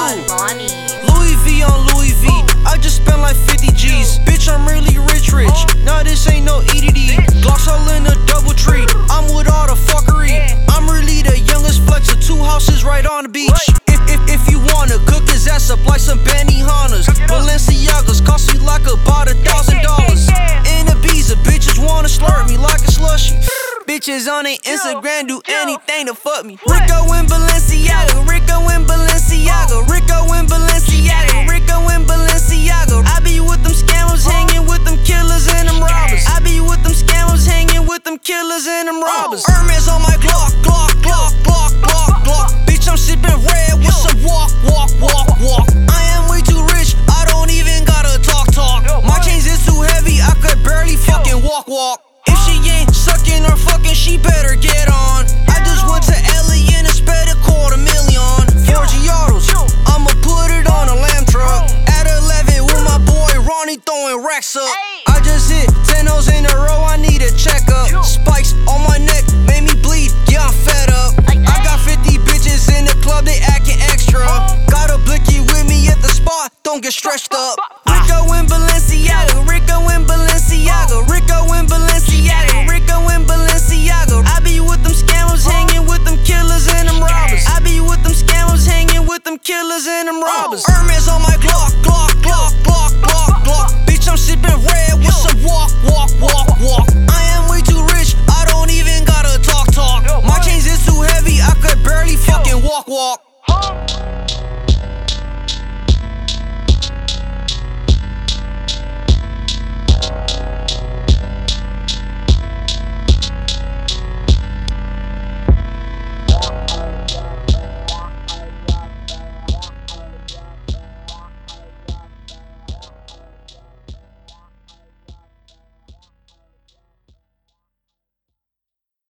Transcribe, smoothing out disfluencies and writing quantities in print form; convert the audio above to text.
Ronnie. Louis V on Louis V. I just spent like 50 G's. Bitch, I'm really rich. Nah, this ain't no EDD. Glocks all in a double tree. I'm with all the fuckery. I'm really the youngest flexer. 2 houses right on the beach. If you wanna cook his ass up like some Benihana's. Balenciagas cost me like about $1,000. In Ibiza, bitches wanna slurp me like a slushy. Bitches on their Instagram do anything to fuck me. Rico in Balenciaga, Rico in Balenciaga, Rico in Balenciaga, Rico in Balenciaga. I be with them scammers, hanging with them killers and them robbers. I be with them scammers, hanging with them killers and them robbers. Hermes on my Glock, Glock, Glock, Glock, Glock, Glock. Bitch, I'm sipping red with some walk, walk, walk, walk. I am way too rich, I don't even gotta talk, talk. My chains is too heavy, I could barely fucking walk, walk. If she ain't sucking or fucking, she better get on. I just went to LA and I spent $250,000. 4 Giottos, I'ma put it on a lamb truck. At 11 with my boy Ronnie throwing racks up. I just hit